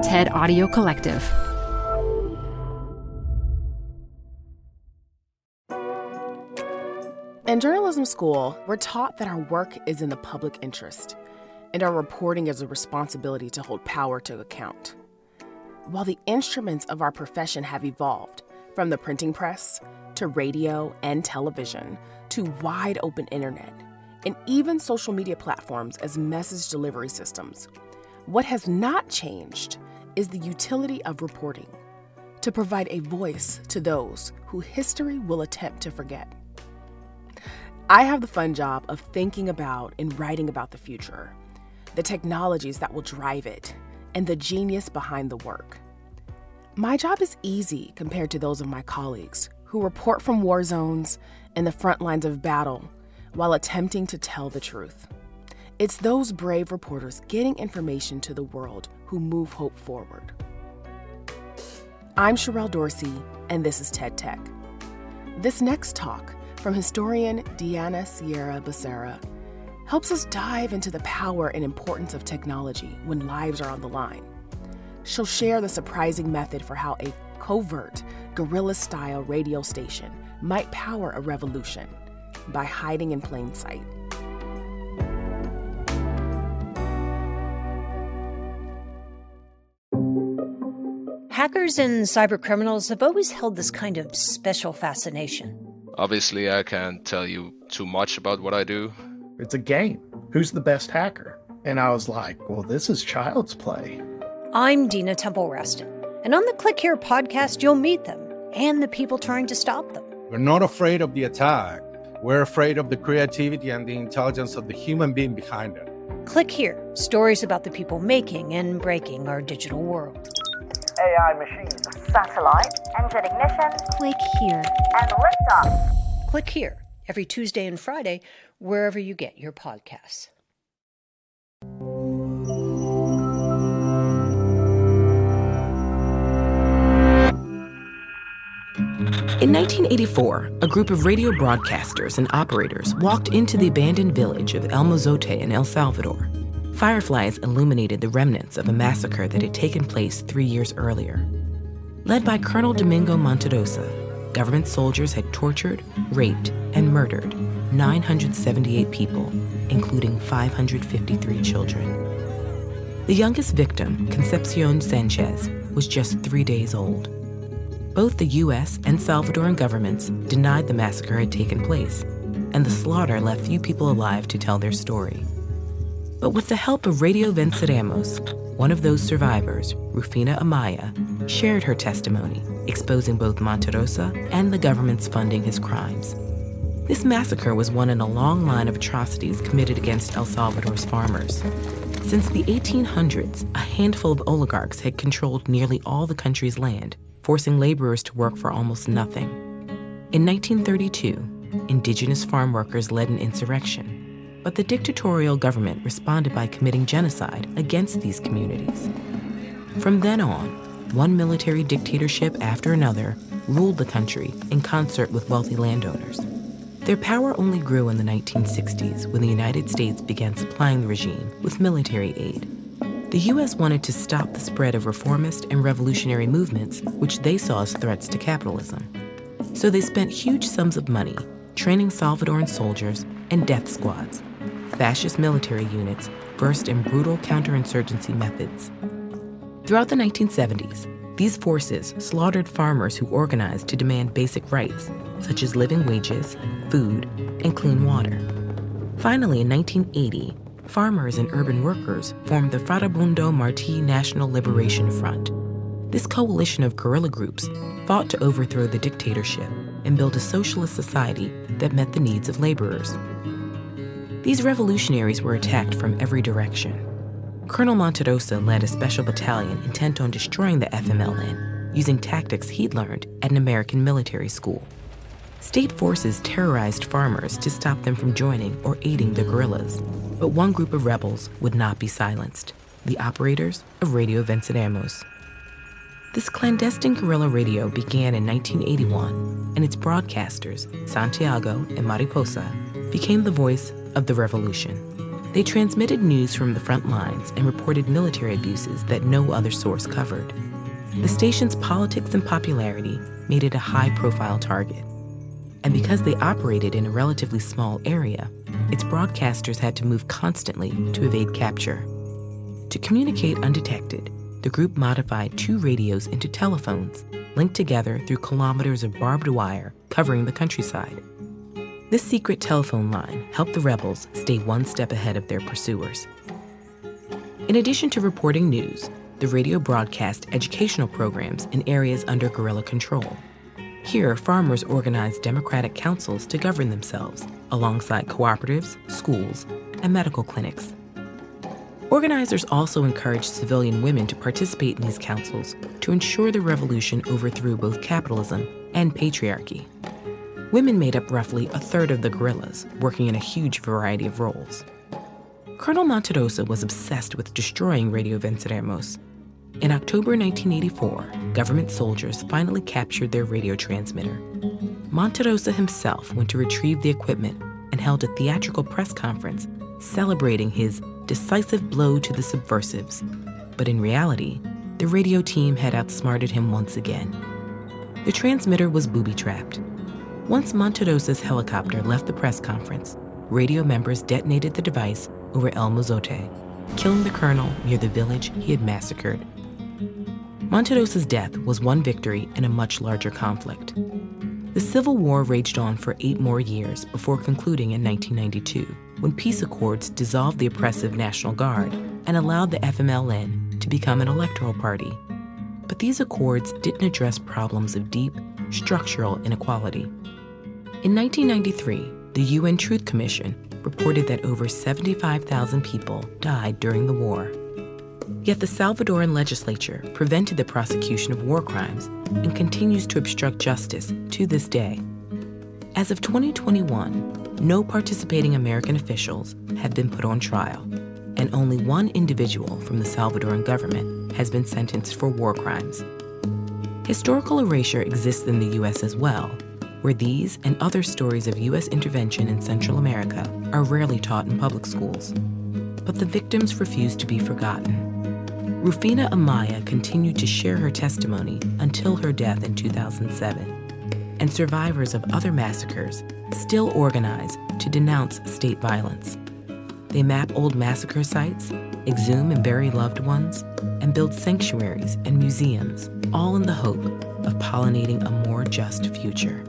TED Audio Collective. In journalism school, we're taught that our work is in the public interest, and our reporting is a responsibility to hold power to account. While the instruments of our profession have evolved, from the printing press to radio and television to wide open internet, and even social media platforms as message delivery systems, what has not changed is the utility of reporting, to provide a voice to those who history will attempt to forget. I have the fun job of thinking about and writing about the future, the technologies that will drive it, and the genius behind the work. My job is easy compared to those of my colleagues who report from war zones and the front lines of battle while attempting to tell the truth. It's those brave reporters getting information to the world who move hope forward. I'm Sherelle Dorsey, and this is TED Tech. This next talk from historian Diana Sierra Becerra helps us dive into the power and importance of technology when lives are on the line. She'll share the surprising method for how a covert, guerrilla-style radio station might power a revolution by hiding in plain sight. Hackers and cybercriminals have always held this kind of special fascination. Obviously, I can't tell you too much about what I do. It's a game. Who's the best hacker? And I was like, well, this is child's play. I'm Dina Temple-Raston, and on the Click Here podcast, you'll meet them and the people trying to stop them. We're not afraid of the attack. We're afraid of the creativity and the intelligence of the human being behind it. Click Here, stories about the people making and breaking our digital world. AI machines, satellite, engine ignition, Click Here, and liftoff. Click Here, every Tuesday and Friday, wherever you get your podcasts. In 1984, a group of radio broadcasters and operators walked into the abandoned village of El Mozote in El Salvador. Fireflies illuminated the remnants of a massacre that had taken place 3 years earlier. Led by Colonel Domingo Monterrosa, government soldiers had tortured, raped, and murdered 978 people, including 553 children. The youngest victim, Concepcion Sanchez, was just 3 days old. Both the U.S. and Salvadoran governments denied the massacre had taken place, and the slaughter left few people alive to tell their story. But with the help of Radio Venceremos, one of those survivors, Rufina Amaya, shared her testimony, exposing both Monterrosa and the government's funding his crimes. This massacre was one in a long line of atrocities committed against El Salvador's farmers. Since the 1800s, a handful of oligarchs had controlled nearly all the country's land, forcing laborers to work for almost nothing. In 1932, indigenous farm workers led an insurrection, but the dictatorial government responded by committing genocide against these communities. From then on, one military dictatorship after another ruled the country in concert with wealthy landowners. Their power only grew in the 1960s when the United States began supplying the regime with military aid. The U.S. wanted to stop the spread of reformist and revolutionary movements, which they saw as threats to capitalism. So they spent huge sums of money training Salvadoran soldiers and death squads, fascist military units versed in brutal counterinsurgency methods. Throughout the 1970s, these forces slaughtered farmers who organized to demand basic rights, such as living wages, food, and clean water. Finally, in 1980, farmers and urban workers formed the Farabundo Martí National Liberation Front. This coalition of guerrilla groups fought to overthrow the dictatorship and build a socialist society that met the needs of laborers. These revolutionaries were attacked from every direction. Colonel Monterrosa led a special battalion intent on destroying the FMLN, using tactics he'd learned at an American military school. State forces terrorized farmers to stop them from joining or aiding the guerrillas. But one group of rebels would not be silenced, the operators of Radio Venceremos. This clandestine guerrilla radio began in 1981, and its broadcasters, Santiago and Mariposa, became the voice of the revolution. They transmitted news from the front lines and reported military abuses that no other source covered. The station's politics and popularity made it a high-profile target. And because they operated in a relatively small area, its broadcasters had to move constantly to evade capture. To communicate undetected, the group modified 2 radios into telephones, linked together through kilometers of barbed wire covering the countryside. This secret telephone line helped the rebels stay one step ahead of their pursuers. In addition to reporting news, the radio broadcast educational programs in areas under guerrilla control. Here, farmers organized democratic councils to govern themselves, alongside cooperatives, schools, and medical clinics. Organizers also encouraged civilian women to participate in these councils to ensure the revolution overthrew both capitalism and patriarchy. Women made up roughly a third of the guerrillas, working in a huge variety of roles. Colonel Monterosa was obsessed with destroying Radio Venceremos. In October 1984, government soldiers finally captured their radio transmitter. Monterosa himself went to retrieve the equipment and held a theatrical press conference celebrating his decisive blow to the subversives. But in reality, the radio team had outsmarted him once again. The transmitter was booby-trapped. Once Monterosa's helicopter left the press conference, radio members detonated the device over El Mozote, killing the colonel near the village he had massacred. Monterosa's death was one victory in a much larger conflict. The Civil War raged on for 8 more years before concluding in 1992, when peace accords dissolved the oppressive National Guard and allowed the FMLN to become an electoral party. But these accords didn't address problems of deep, structural inequality. In 1993, the UN Truth Commission reported that over 75,000 people died during the war. Yet the Salvadoran legislature prevented the prosecution of war crimes and continues to obstruct justice to this day. As of 2021, no participating American officials have been put on trial, and only one individual from the Salvadoran government has been sentenced for war crimes. Historical erasure exists in the U.S. as well, where these and other stories of U.S. intervention in Central America are rarely taught in public schools. But the victims refuse to be forgotten. Rufina Amaya continued to share her testimony until her death in 2007, and survivors of other massacres still organize to denounce state violence. They map old massacre sites, exhume and bury loved ones, and build sanctuaries and museums, all in the hope of pollinating a more just future.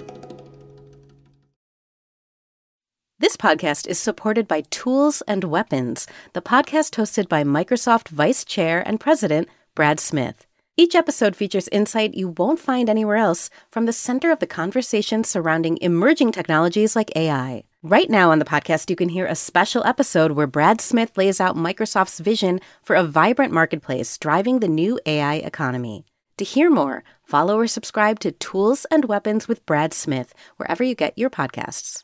This podcast is supported by Tools and Weapons, the podcast hosted by Microsoft Vice Chair and President Brad Smith. Each episode features insight you won't find anywhere else from the center of the conversation surrounding emerging technologies like AI. Right now on the podcast, you can hear a special episode where Brad Smith lays out Microsoft's vision for a vibrant marketplace driving the new AI economy. To hear more, follow or subscribe to Tools and Weapons with Brad Smith wherever you get your podcasts.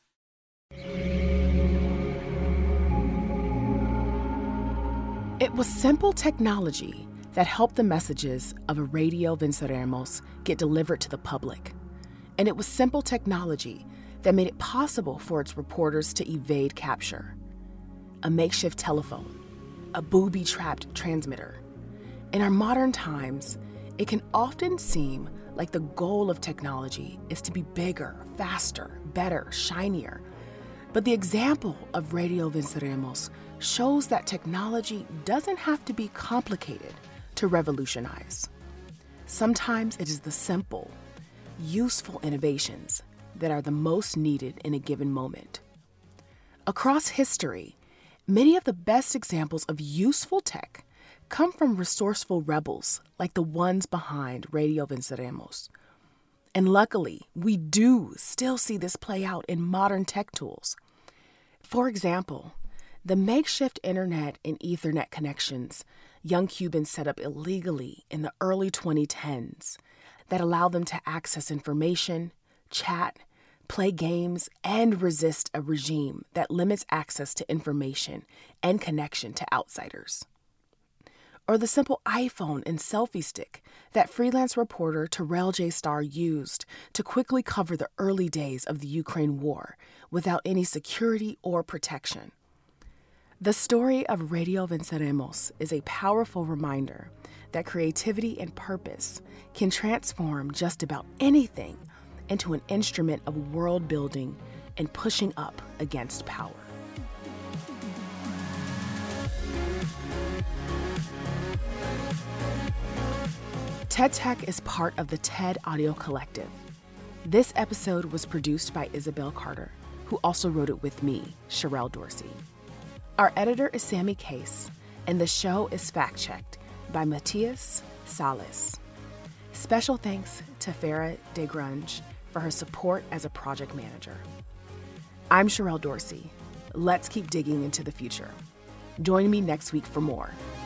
It was simple technology that helped the messages of a Radio Venceremos get delivered to the public. And it was simple technology that made it possible for its reporters to evade capture. A makeshift telephone, a booby-trapped transmitter. In our modern times, it can often seem like the goal of technology is to be bigger, faster, better, shinier. But the example of Radio Venceremos shows that technology doesn't have to be complicated to revolutionize. Sometimes it is the simple, useful innovations that are the most needed in a given moment. Across history, many of the best examples of useful tech come from resourceful rebels like the ones behind Radio Venceremos. And luckily, we do still see this play out in modern tech tools. For example, the makeshift internet and Ethernet connections young Cubans set up illegally in the early 2010s that allow them to access information, chat, play games, and resist a regime that limits access to information and connection to outsiders. Or the simple iPhone and selfie stick that freelance reporter Terrell J. Starr used to quickly cover the early days of the Ukraine war without any security or protection. The story of Radio Venceremos is a powerful reminder that creativity and purpose can transform just about anything into an instrument of world building and pushing up against power. TED Tech is part of the TED Audio Collective. This episode was produced by Isabel Carter, who also wrote it with me, Sherelle Dorsey. Our editor is Sammy Case, and the show is fact-checked by Matthias Salas. Special thanks to Farah DeGrunge for her support as a project manager. I'm Sherelle Dorsey. Let's keep digging into the future. Join me next week for more.